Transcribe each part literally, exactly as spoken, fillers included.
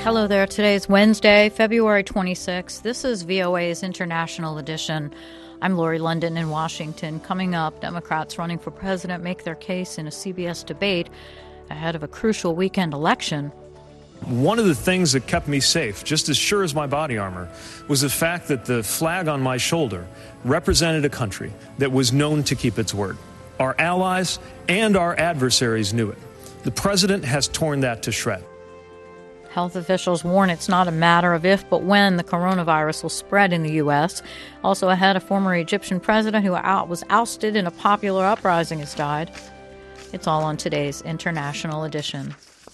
Hello there. Today is Wednesday, February twenty-sixth. This is V O A's International Edition. I'm Lori London in Washington. Coming up, Democrats running for president make their case in a C B S debate ahead of a crucial weekend election. One of the things that kept me safe, just as sure as my body armor, was the fact that the flag on my shoulder represented a country that was known to keep its word. Our allies and our adversaries knew it. The president has torn that to shreds. Health officials warn it's not a matter of if, but when the coronavirus will spread in the U S. Also ahead, a former Egyptian president who was ousted in a popular uprising has died. It's all on today's International Edition.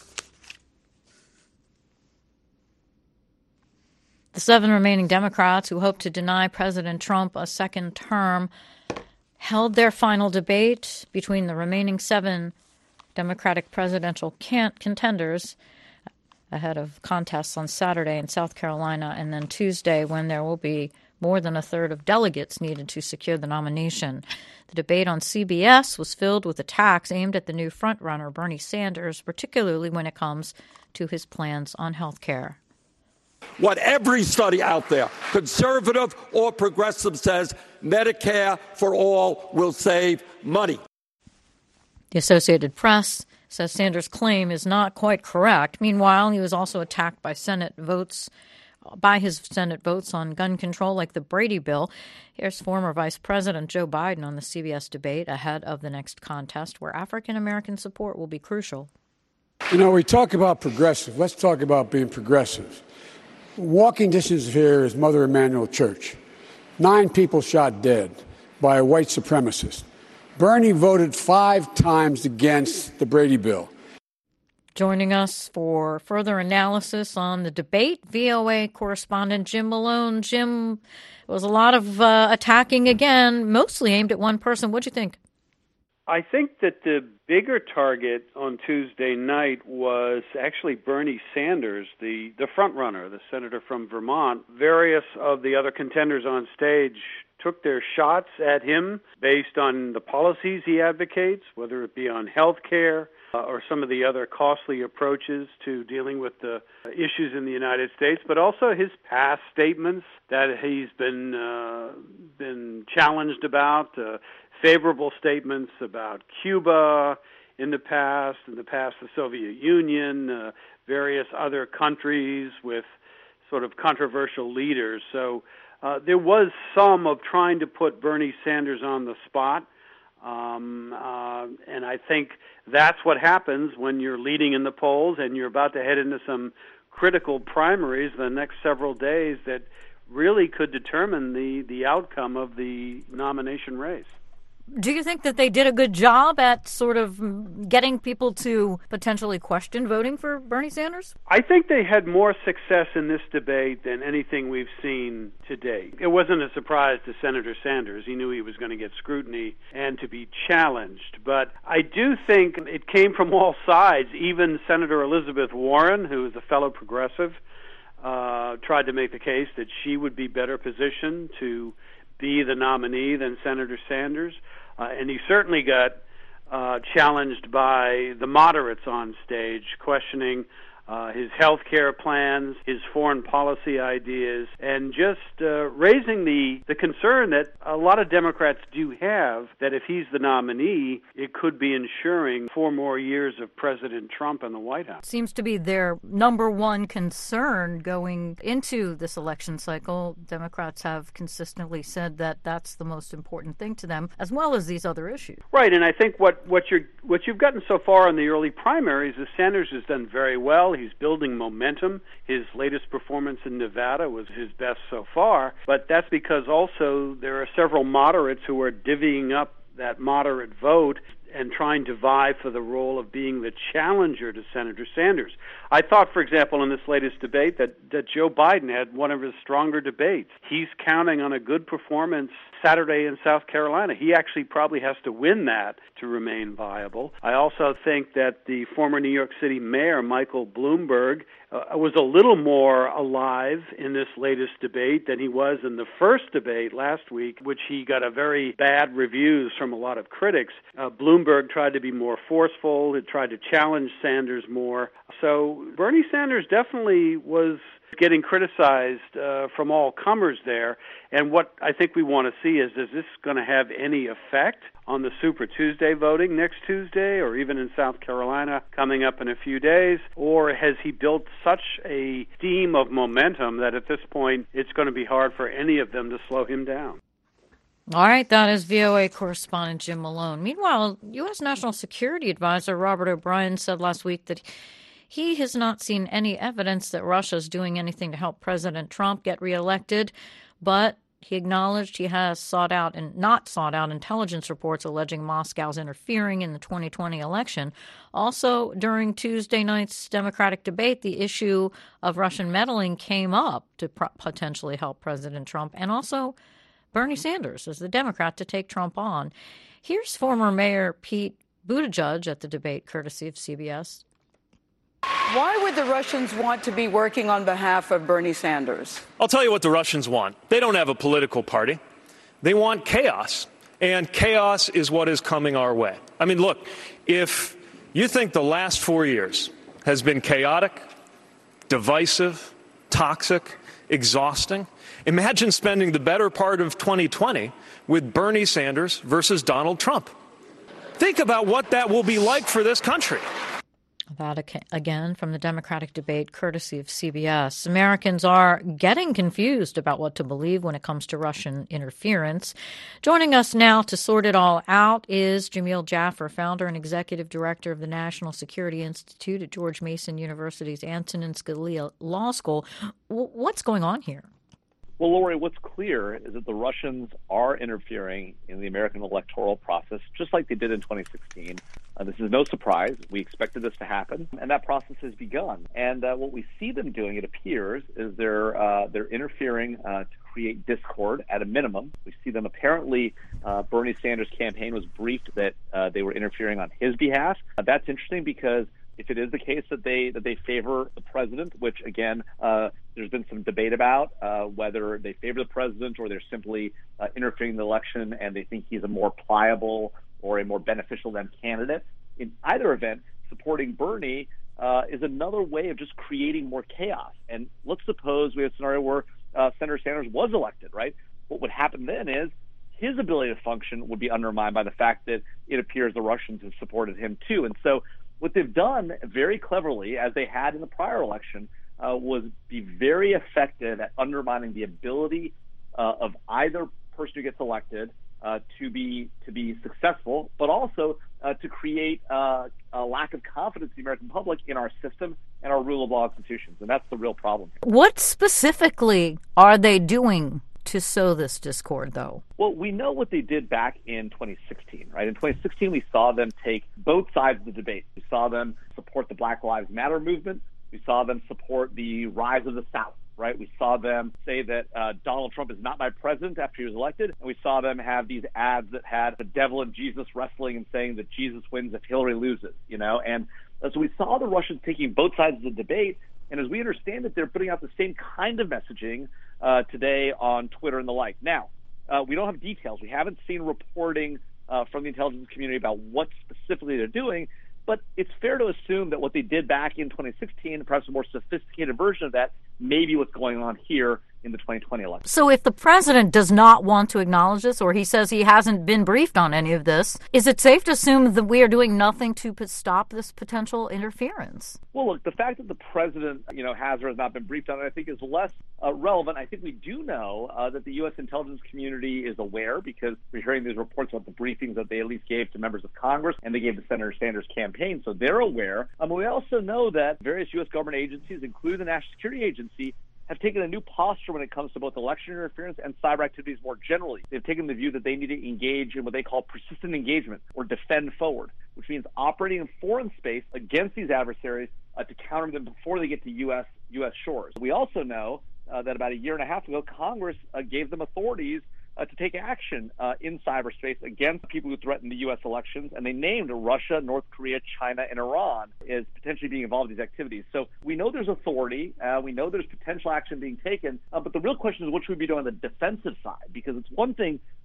The seven remaining Democrats who hope to deny President Trump a second term held their final debate between the remaining seven Democratic presidential can't contenders ahead of contests on Saturday in South Carolina and then Tuesday when there will be more than a third of delegates needed to secure the nomination. The debate on C B S was filled with attacks aimed at the new frontrunner, Bernie Sanders, particularly when it comes to his plans on health care. What every study out there, conservative or progressive, says Medicare for all will save money. The Associated Press says Sanders' claim is not quite correct. Meanwhile, he was also attacked by Senate votes, by his Senate votes on gun control, like the Brady bill. Here's former Vice President Joe Biden on the C B S debate ahead of the next contest, where African-American support will be crucial. You know, we talk about progressive. Let's talk about being progressive. Walking distance here is Mother Emanuel Church. Nine people shot dead by a white supremacist. Bernie voted five times against the Brady bill. Joining us for further analysis on the debate, V O A correspondent Jim Malone. Jim, it was a lot of uh, attacking again, mostly aimed at one person. What'd you think? I think that the bigger target on Tuesday night was actually Bernie Sanders, the, the front runner, the senator from Vermont. Various of the other contenders on stage took their shots at him based on the policies he advocates, whether it be on health care uh, or some of the other costly approaches to dealing with the issues in the United States, but also his past statements that he's been uh, been challenged about, uh, favorable statements about Cuba in the past, in the past the Soviet Union, uh, various other countries with sort of controversial leaders. So Uh, there was some of trying to put Bernie Sanders on the spot, um, uh, and I think that's what happens when you're leading in the polls and you're about to head into some critical primaries the next several days that really could determine the, the outcome of the nomination race. Do you think that they did a good job at sort of getting people to potentially question voting for Bernie Sanders? I think they had more success in this debate than anything we've seen to date. It wasn't a surprise to Senator Sanders. He knew he was going to get scrutiny and to be challenged. But I do think it came from all sides. Even Senator Elizabeth Warren, who is a fellow progressive, uh, tried to make the case that she would be better positioned to be the nominee than Senator Sanders. Uh, and he certainly got uh, challenged by the moderates on stage, questioning uh, his health care plans, his foreign policy ideas, and just uh, raising the, the concern that a lot of Democrats do have that if he's the nominee, it could be ensuring four more years of President Trump in the White House. Seems to be their number one concern going into this election cycle. Democrats have consistently said that that's the most important thing to them, as well as these other issues. Right, and I think what, what, you're, what you've gotten so far in the early primaries is Sanders has done very well. He's building momentum. His latest performance in Nevada was his best so far, but that's because also there are several moderates who are divvying up that moderate vote and trying to vie for the role of being the challenger to Senator Sanders. I thought, for example, in this latest debate that, that Joe Biden had one of his stronger debates. He's counting on a good performance Saturday in South Carolina. He actually probably has to win that to remain viable. I also think that the former New York City mayor, Michael Bloomberg, uh, was a little more alive in this latest debate than he was in the first debate last week, which he got a very bad reviews from a lot of critics. Uh, Bloomberg Bloomberg tried to be more forceful. He tried to challenge Sanders more. So Bernie Sanders definitely was getting criticized uh, from all comers there. And what I think we want to see is, is this going to have any effect on the Super Tuesday voting next Tuesday, or even in South Carolina coming up in a few days? Or has he built such a steam of momentum that at this point it's going to be hard for any of them to slow him down? All right, that is V O A correspondent Jim Malone. Meanwhile, U S. National Security Advisor Robert O'Brien said last week that he has not seen any evidence that Russia is doing anything to help President Trump get reelected, but he acknowledged he has sought out and not sought out intelligence reports alleging Moscow's interfering in the twenty twenty election. Also, during Tuesday night's Democratic debate, the issue of Russian meddling came up to pro- potentially help President Trump, and also Bernie Sanders as the Democrat to take Trump on. Here's former Mayor Pete Buttigieg at the debate, courtesy of C B S. Why would the Russians want to be working on behalf of Bernie Sanders? I'll tell you what the Russians want. They don't have a political party. They want chaos. And chaos is what is coming our way. I mean, look, if you think the last four years has been chaotic, divisive, toxic, exhausting, imagine spending the better part of twenty twenty with Bernie Sanders versus Donald Trump. Think about what that will be like for this country. That again from the Democratic debate, courtesy of C B S. Americans are getting confused about what to believe when it comes to Russian interference. Joining us now to sort it all out is Jamil Jaffer, founder and executive director of the National Security Institute at George Mason University's Antonin Scalia Law School. What's going on here? Well, Lori, what's clear is that the Russians are interfering in the American electoral process, just like they did in twenty sixteen. Uh, this is no surprise. We expected this to happen, and that process has begun. And uh, what we see them doing, it appears, is they're uh, they're interfering uh, to create discord at a minimum. We see them apparently, uh, Bernie Sanders' campaign was briefed that uh, they were interfering on his behalf. Uh, that's interesting because if it is the case that they that they favor the president, which again uh, there's been some debate about uh, whether they favor the president or they're simply uh, interfering in the election and they think he's a more pliable or a more beneficial to them candidate. In either event, supporting Bernie uh, is another way of just creating more chaos. And let's suppose we have a scenario where uh, Senator Sanders was elected, right? What would happen then is his ability to function would be undermined by the fact that it appears the Russians have supported him too. And so what they've done very cleverly, as they had in the prior election, uh, was be very effective at undermining the ability uh, of either person who gets elected uh, to be to be successful, but also uh, to create uh, a lack of confidence in the American public in our system and our rule of law institutions. And that's the real problem here. What specifically are they doing to sow this discord, though? Well, we know what they did back in twenty sixteen, right? In twenty sixteen, we saw them take both sides of the debate. We saw them support the Black Lives Matter movement. We saw them support the rise of the South, right? We saw them say that uh, Donald Trump is not my president after he was elected. And we saw them have these ads that had the devil and Jesus wrestling and saying that Jesus wins if Hillary loses, you know? And uh, so we saw the Russians taking both sides of the debate. And as we understand it, they're putting out the same kind of messaging uh, today on Twitter and the like. Now, uh, we don't have details. We haven't seen reporting uh, from the intelligence community about what specifically they're doing, but it's fair to assume that what they did back in twenty sixteen, perhaps a more sophisticated version of that, may be what's going on here in the twenty twenty election. So if the president does not want to acknowledge this, or he says he hasn't been briefed on any of this, is it safe to assume that we are doing nothing to stop this potential interference? Well, look, the fact that the president, you know, has or has not been briefed on it, I think is less uh, relevant. I think we do know uh, that the U S intelligence community is aware because we're hearing these reports about the briefings that they at least gave to members of Congress and they gave to Senator Sanders' campaign, so they're aware. Um, we also know that various U S government agencies, including the National Security Agency, have taken a new posture when it comes to both election interference and cyber activities more generally. They've taken the view that they need to engage in what they call persistent engagement or defend forward, which means operating in foreign space against these adversaries uh, to counter them before they get to U S U S shores. We also know uh, that about a year and a half ago, Congress uh, gave them authorities Uh, to take action uh, in cyberspace against people who threaten the U S elections, and they named Russia, North Korea, China, and Iran as potentially being involved in these activities. So we know there's authority, uh, we know there's potential action being taken, uh, but the real question is what should we be doing on the defensive side? Because it's one thing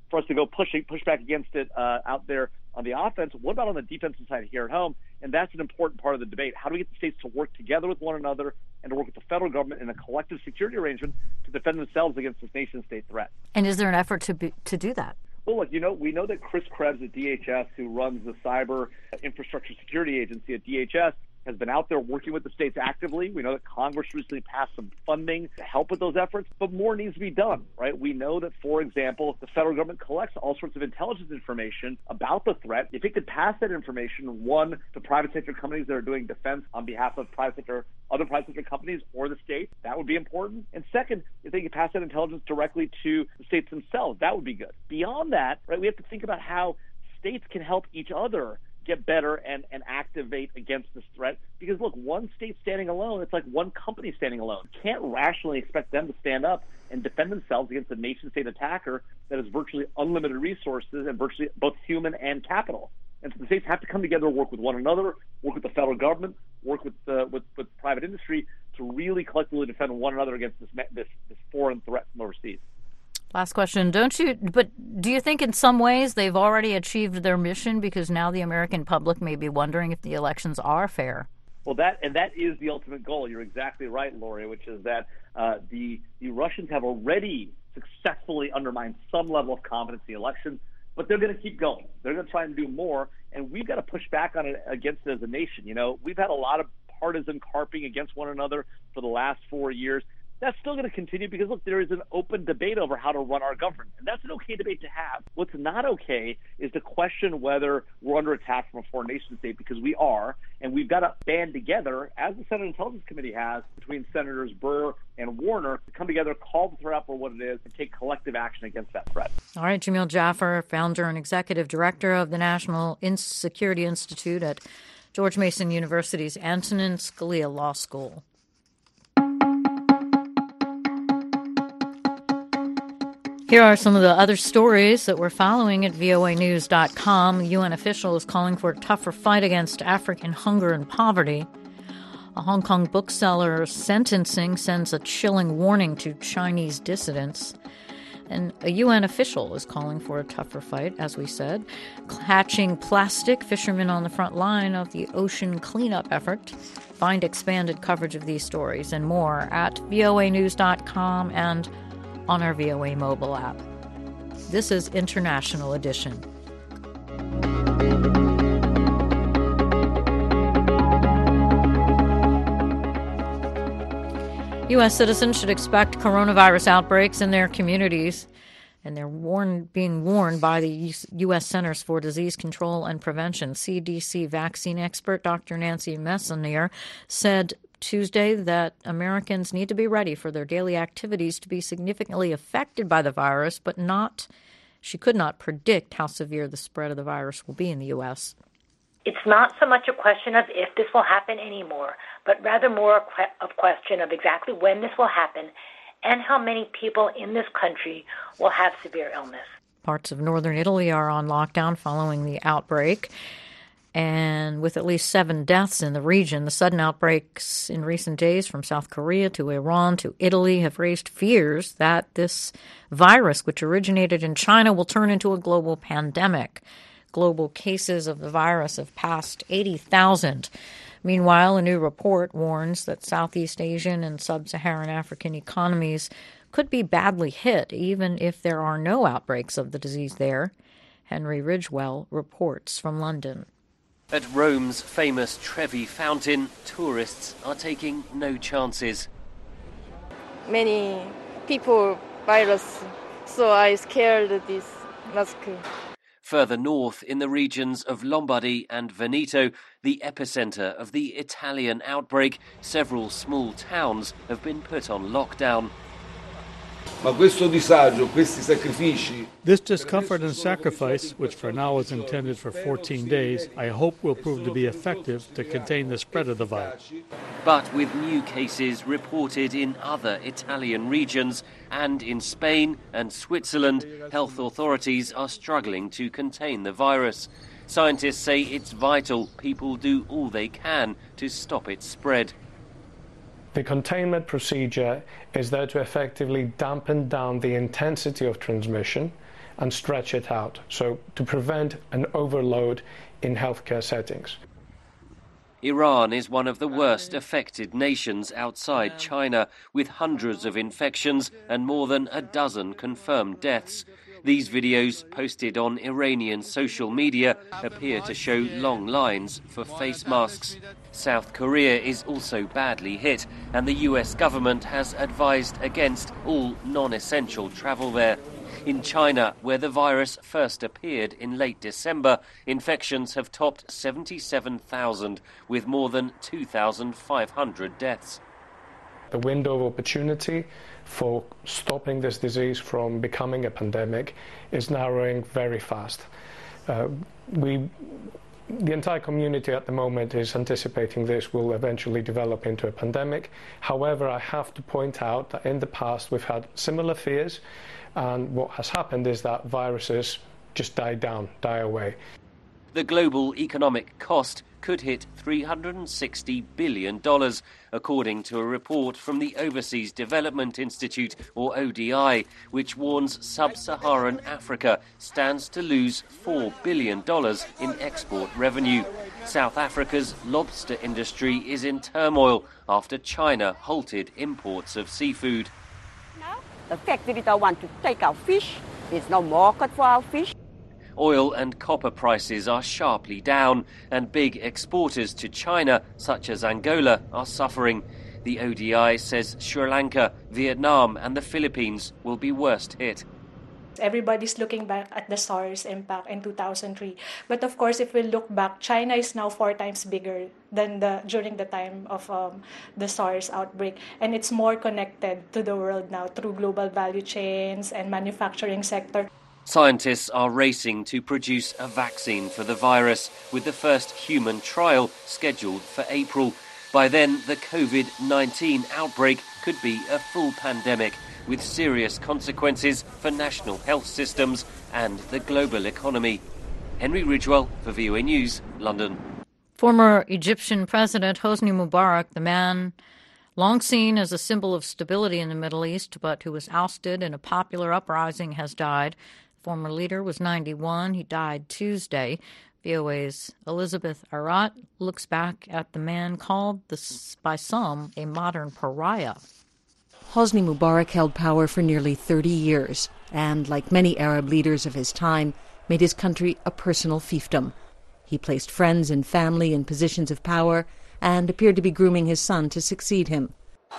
for us to go pushing push back against it uh, out there on the offense. What about on the defensive side here at home? And that's an important part of the debate. How do we get the states to work together with one another and to work with the federal government in a collective security arrangement to defend themselves against this nation-state threat? And is there an effort to be, to do that? Well, look, you know, we know that Chris Krebs at D H S, who runs the Cyber Infrastructure Security Agency at D H S, has been out there working with the states actively. We know that Congress recently passed some funding to help with those efforts, but more needs to be done, right? We know that, for example, the federal government collects all sorts of intelligence information about the threat. If it could pass that information, one, to private sector companies that are doing defense on behalf of private sector, other private sector companies or the state, that would be important. And second, if they could pass that intelligence directly to the states themselves, that would be good. Beyond that, right, we have to think about how states can help each other get better and, and activate against this threat. Because, look, one state standing alone, it's like one company standing alone. You can't rationally expect them to stand up and defend themselves against a nation-state attacker that has virtually unlimited resources and virtually both human and capital. And so the states have to come together, work with one another, work with the federal government, work with uh, with, with private industry to really collectively defend one another against this, this this foreign threat from overseas. Last question. Don't you, but do you think in some ways they've already achieved their mission because now the American public may be wondering if the elections are fair? Well, that and that is the ultimate goal. You're exactly right, Lori, which is that uh, the the Russians have already successfully undermined some level of confidence in the election, but they're going to keep going. They're going to try and do more, and we've got to push back on it against it as a nation. You know, we've had a lot of partisan carping against one another for the last four years. That's still going to continue because, look, there is an open debate over how to run our government, and that's an okay debate to have. What's not okay is to question whether we're under attack from a foreign nation state, because we are, and we've got to band together, as the Senate Intelligence Committee has, between Senators Burr and Warner, to come together, call the threat for what it is, and take collective action against that threat. All right, Jamil Jaffer, founder and executive director of the National Security Institute at George Mason University's Antonin Scalia Law School. Here are some of the other stories that we're following at V O A news dot com. A U N official is calling for a tougher fight against African hunger and poverty. A Hong Kong bookseller's sentencing sends a chilling warning to Chinese dissidents. And a U N official is calling for a tougher fight, as we said. Catching plastic, fishermen on the front line of the ocean cleanup effort. Find expanded coverage of these stories and more at V O A news dot com and on our V O A mobile app. This is International Edition. U S citizens should expect coronavirus outbreaks in their communities, and they're warned, being warned by the U S Centers for Disease Control and Prevention. C D C vaccine expert Doctor Nancy Messonnier said Tuesday that Americans need to be ready for their daily activities to be significantly affected by the virus, but not, she could not predict how severe the spread of the virus will be in the U S. It's not so much a question of if this will happen anymore, but rather more a que- of question of exactly when this will happen and how many people in this country will have severe illness. Parts of northern Italy are on lockdown following the outbreak. And with at least seven deaths in the region, the sudden outbreaks in recent days from South Korea to Iran to Italy have raised fears that this virus, which originated in China, will turn into a global pandemic. Global cases of the virus have passed eighty thousand. Meanwhile, a new report warns that Southeast Asian and sub-Saharan African economies could be badly hit, even if there are no outbreaks of the disease there. Henry Ridgewell reports from London. At Rome's famous Trevi Fountain, tourists are taking no chances. Many people virus, so I scared this mask. Further north, in the regions of Lombardy and Veneto, the epicenter of the Italian outbreak, several small towns have been put on lockdown. This discomfort and sacrifice, which for now is intended for fourteen days, I hope will prove to be effective to contain the spread of the virus. But with new cases reported in other Italian regions and in Spain and Switzerland, health authorities are struggling to contain the virus. Scientists say it's vital people do all they can to stop its spread. The containment procedure is there to effectively dampen down the intensity of transmission and stretch it out, so to prevent an overload in healthcare settings. Iran is one of the worst affected nations outside China, with hundreds of infections and more than a dozen confirmed deaths. These videos, posted on Iranian social media, appear to show long lines for face masks. South Korea is also badly hit, and the U S government has advised against all non-essential travel there. In China, where the virus first appeared in late December, infections have topped seventy-seven thousand, with more than two thousand five hundred deaths. The window of opportunity for stopping this disease from becoming a pandemic is narrowing very fast. Uh, we, the entire community at the moment is anticipating this will eventually develop into a pandemic. However, I have to point out that in the past we've had similar fears, and what has happened is that viruses just die down, die away. The global economic cost could hit three hundred sixty billion dollars, according to a report from the Overseas Development Institute, or O D I, which warns sub-Saharan Africa stands to lose four billion dollars in export revenue. South Africa's lobster industry is in turmoil after China halted imports of seafood. The factory don't want to take our fish. There's no market for our fish. Oil and copper prices are sharply down, and big exporters to China, such as Angola, are suffering. The O D I says Sri Lanka, Vietnam and the Philippines will be worst hit. Everybody's looking back at the SARS impact in two thousand three. But of course, if we look back, China is now four times bigger than the during the time of um, the SARS outbreak. And it's more connected to the world now through global value chains and manufacturing sector. Scientists are racing to produce a vaccine for the virus, with the first human trial scheduled for April. By then, the COVID nineteen outbreak could be a full pandemic, with serious consequences for national health systems and the global economy. Henry Ridgewell for V O A News, London. Former Egyptian President Hosni Mubarak, the man long seen as a symbol of stability in the Middle East, but who was ousted in a popular uprising, has died. The former leader was ninety-one. He died Tuesday. V O A's Elizabeth Arat looks back at the man called the, by some a modern pariah. Hosni Mubarak held power for nearly thirty years and, like many Arab leaders of his time, made his country a personal fiefdom. He placed friends and family in positions of power and appeared to be grooming his son to succeed him.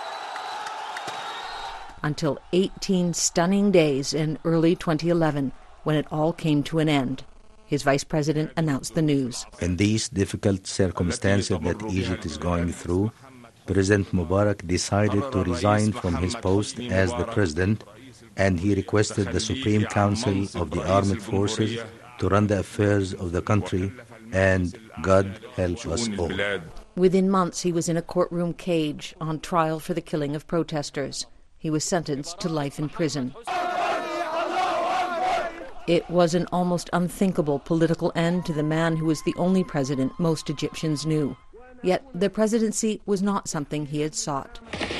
Until eighteen stunning days in early twenty eleven, when it all came to an end. His vice president announced the news. In these difficult circumstances that Egypt is going through, President Mubarak decided to resign from his post as the president, and he requested the Supreme Council of the Armed Forces to run the affairs of the country, and God help us all. Within months, he was in a courtroom cage on trial for the killing of protesters. He was sentenced to life in prison. It was an almost unthinkable political end to the man who was the only president most Egyptians knew. Yet the presidency was not something he had sought.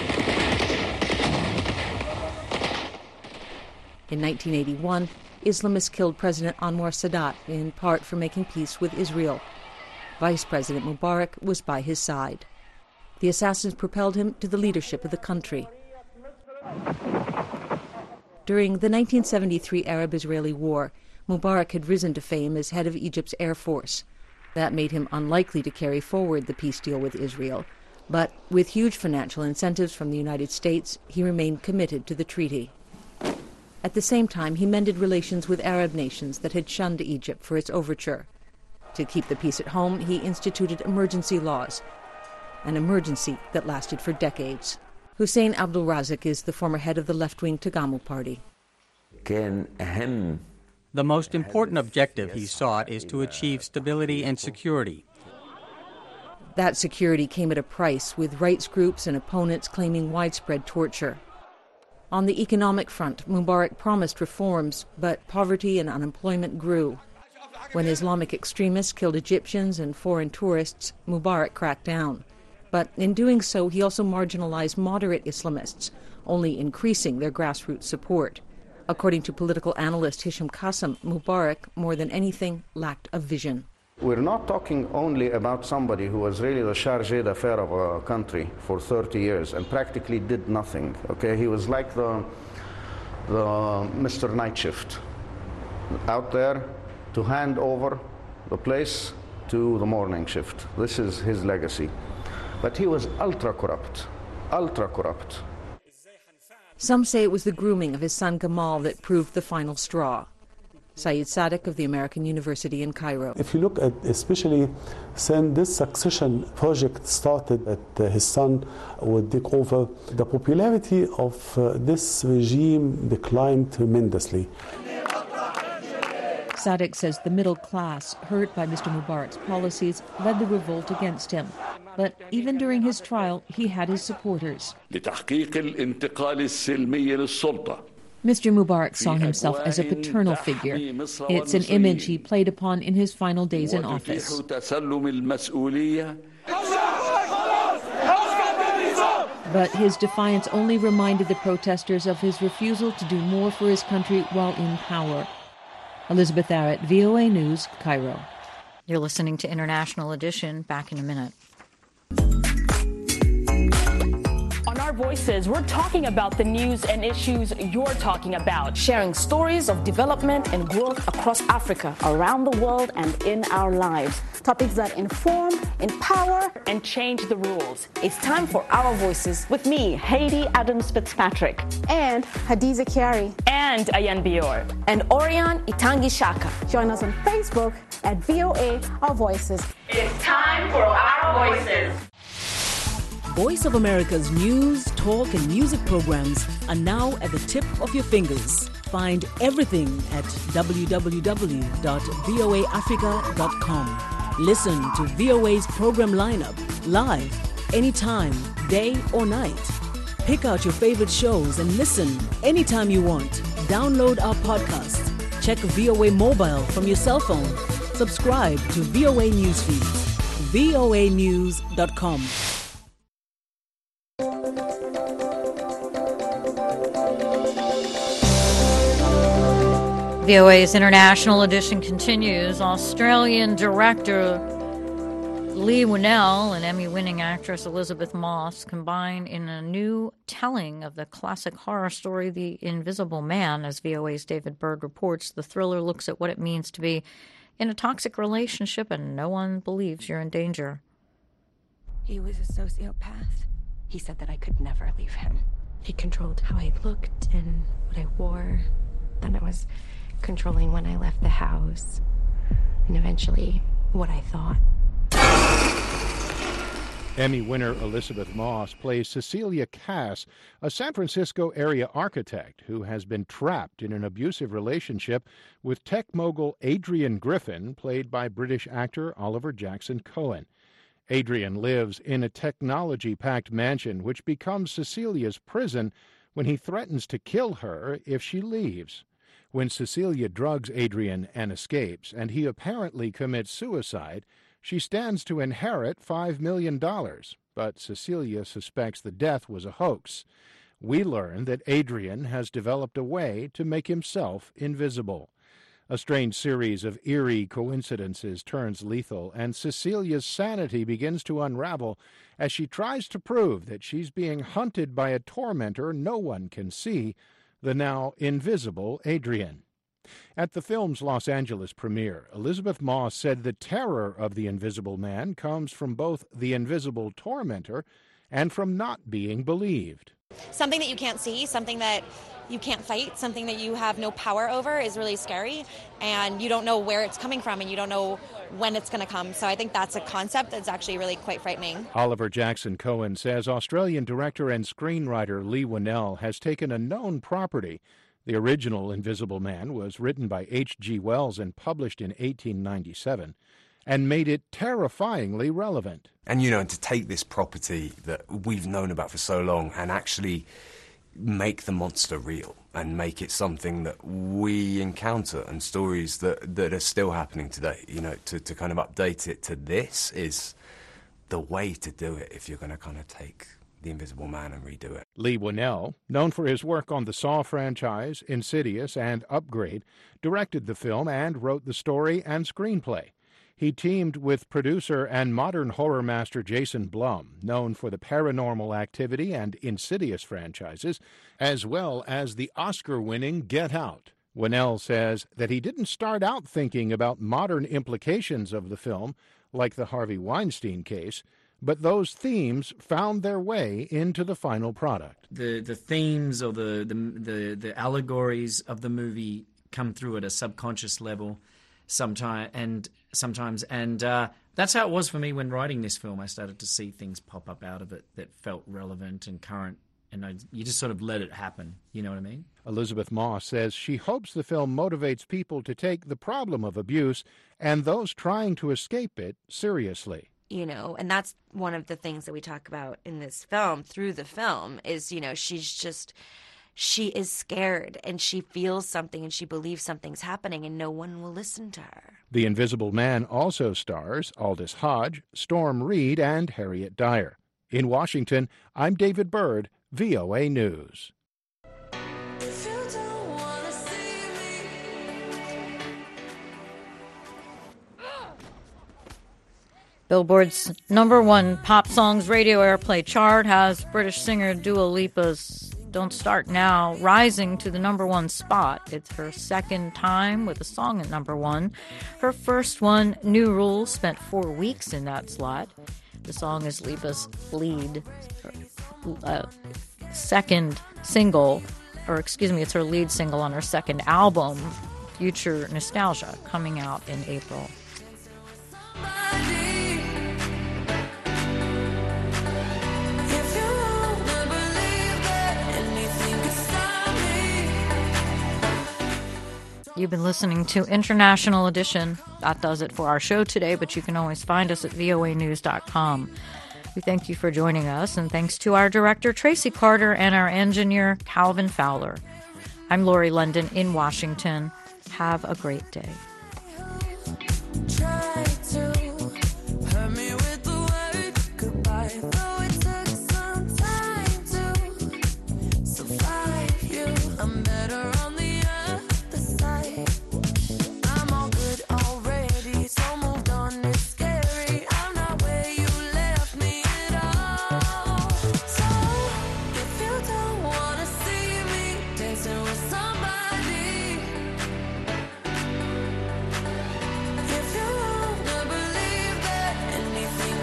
In nineteen eighty-one, Islamists killed President Anwar Sadat, in part for making peace with Israel. Vice President Mubarak was by his side. The assassins propelled him to the leadership of the country. During the nineteen seventy-three Arab-Israeli War, Mubarak had risen to fame as head of Egypt's Air Force. That made him unlikely to carry forward the peace deal with Israel. But with huge financial incentives from the United States, he remained committed to the treaty. At the same time, he mended relations with Arab nations that had shunned Egypt for its overture. To keep the peace at home, he instituted emergency laws, an emergency that lasted for decades. Hussein Abdul Razik is the former head of the left-wing Tagamu party. The most important objective he sought is to achieve stability and security. That security came at a price, with rights groups and opponents claiming widespread torture. On the economic front, Mubarak promised reforms, but poverty and unemployment grew. When Islamic extremists killed Egyptians and foreign tourists, Mubarak cracked down. But in doing so, he also marginalized moderate Islamists, only increasing their grassroots support. According to political analyst Hisham Qasim, Mubarak, more than anything, lacked a vision. We're not talking only about somebody who was really the chargé d'affaires of a country for thirty years and practically did nothing. Okay, he was like the, the Mister Night Shift, out there to hand over the place to the morning shift. This is his legacy. But he was ultra corrupt, ultra corrupt. Some say it was the grooming of his son Gamal that proved the final straw. Saeed Sadiq of the American University in Cairo. If you look at, especially since this succession project started, that uh, his son would take over, the popularity of uh, this regime declined tremendously. Sadiq says the middle class, hurt by Mister Mubarak's policies, led the revolt against him. But even during his trial, he had his supporters. Mister Mubarak saw himself as a paternal figure. It's an image he played upon in his final days in office. But his defiance only reminded the protesters of his refusal to do more for his country while in power. Elizabeth Arrett, V O A News, Cairo. You're listening to International Edition. Back in a minute. On Our Voices, we're talking about the news and issues you're talking about, sharing stories of development and growth across Africa, around the world, and in our lives. Topics that inform, empower, and change the rules. It's time for Our Voices with me, Haiti Adams Fitzpatrick. And Hadiza Kiari. And Ayan Bior. And Orion Itangi Shaka. Join us on Facebook at V O A Our Voices. It's time for Our Voices. Voice of America's news, talk, and music programs are now at the tip of your fingers. Find everything at w w w dot v o a africa dot com. Listen to V O A's program lineup live, anytime, day or night. Pick out your favorite shows and listen anytime you want. Download our podcast. Check V O A Mobile from your cell phone. Subscribe to V O A Newsfeed. v o a news dot com. V O A's International Edition continues. Australian director Leigh Whannell and Emmy-winning actress Elizabeth Moss combine in a new telling of the classic horror story The Invisible Man. As V O A's David Bird reports, the thriller looks at what it means to be in a toxic relationship and no one believes you're in danger. He was a sociopath. He said that I could never leave him. He controlled how I looked and what I wore. Then I was controlling when I left the house, and eventually what I thought. Emmy winner Elizabeth Moss plays Cecilia Cass, a San Francisco area architect who has been trapped in an abusive relationship with tech mogul Adrian Griffin, played by British actor Oliver Jackson Cohen. Adrian lives in a technology-packed mansion which becomes Cecilia's prison when he threatens to kill her if she leaves. When Cecilia drugs Adrian and escapes, and he apparently commits suicide, she stands to inherit five million dollars, but Cecilia suspects the death was a hoax. We learn that Adrian has developed a way to make himself invisible. A strange series of eerie coincidences turns lethal, and Cecilia's sanity begins to unravel as she tries to prove that she's being hunted by a tormentor no one can see, the now invisible Adrian. At the film's Los Angeles premiere, Elizabeth Moss said the terror of the Invisible Man comes from both the invisible tormentor and from not being believed. Something that you can't see, something that you can't fight, something that you have no power over is really scary, and you don't know where it's coming from and you don't know when it's going to come. So I think that's a concept that's actually really quite frightening. Oliver Jackson Cohen says Australian director and screenwriter Leigh Whannell has taken a known property. The original Invisible Man was written by H G Wells and published in eighteen ninety-seven, and made it terrifyingly relevant. And, you know, to take this property that we've known about for so long and actually make the monster real and make it something that we encounter and stories that, that are still happening today, you know, to, to kind of update it to this is the way to do it if you're going to kind of take The Invisible Man and redo it. Leigh Whannell, known for his work on the Saw franchise, Insidious, and Upgrade, directed the film and wrote the story and screenplay. He teamed with producer and modern horror master Jason Blum, known for the Paranormal Activity and Insidious franchises, as well as the Oscar-winning Get Out. Whannell says that he didn't start out thinking about modern implications of the film, like the Harvey Weinstein case, but those themes found their way into the final product. The the themes or the, the, the, the allegories of the movie come through at a subconscious level sometime, and sometimes, and uh, that's how it was for me when writing this film. I started to see things pop up out of it that felt relevant and current, and I, you just sort of let it happen. You know what I mean? Elizabeth Moss says she hopes the film motivates people to take the problem of abuse and those trying to escape it seriously. You know, and that's one of the things that we talk about in this film, through the film, is, you know, she's just, she is scared and she feels something and she believes something's happening and no one will listen to her. The Invisible Man also stars Aldous Hodge, Storm Reed, and Harriet Dyer. In Washington, I'm David Byrd, V O A News. Billboard's number one pop songs radio airplay chart has British singer Dua Lipa's Don't Start Now rising to the number one spot. It's her second time with a song at number one. Her first one, New Rules, spent four weeks in that slot. The song is Lipa's lead, uh, second single, or excuse me, it's her lead single on her second album, Future Nostalgia, coming out in April. You've been listening to International Edition. That does it for our show today, but you can always find us at V O A news dot com. We thank you for joining us, and thanks to our director, Tracy Carter, and our engineer, Calvin Fowler. I'm Lori London in Washington. Have a great day. Try to hurt me with the word goodbye, though it took some time to survive you. I'm better on the other side. I'm all good already, so moved on. It's scary. I'm not where you left me at all. So if you don't wanna see me dancing with somebody, if you wanna believe that anything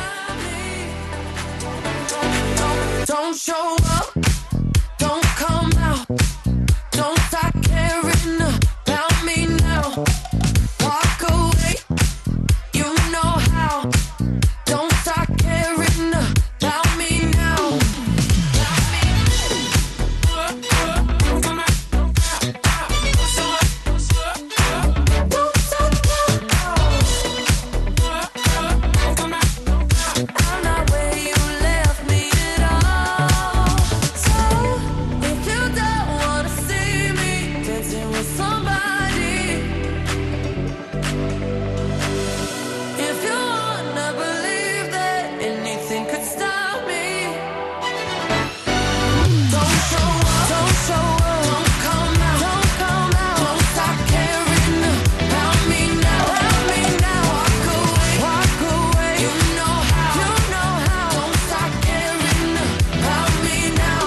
can stop me, don't, don't show up, don't come out, don't start caring about me now. Walk away, you know how. Don't start caring about me now. I'm not where you left me at all. So if you don't wanna see me dancing with somebody, if you wanna believe that anything could stop me, don't show up, don't show up, don't come out, don't come out, don't stop caring about me now, about me now. Walk away, walk away, you know how, you know how. Don't stop caring about me now.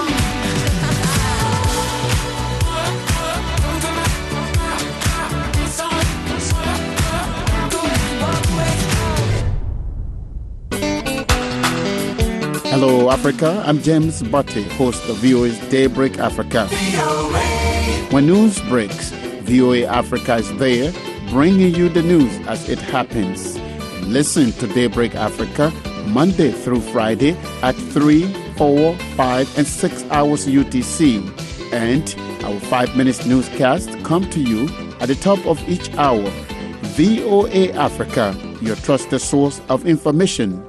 Hello, Africa. I'm James Butte, host of V O A's Daybreak Africa. When news breaks, V O A Africa is there, bringing you the news as it happens. Listen to Daybreak Africa Monday through Friday at three, four, five, and six hours U T C. And our five minutes newscast come to you at the top of each hour. V O A Africa, your trusted source of information.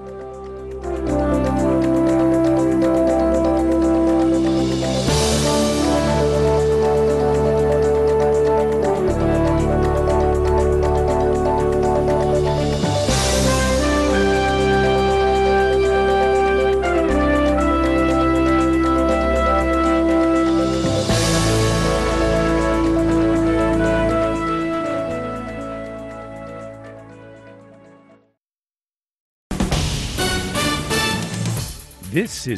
This is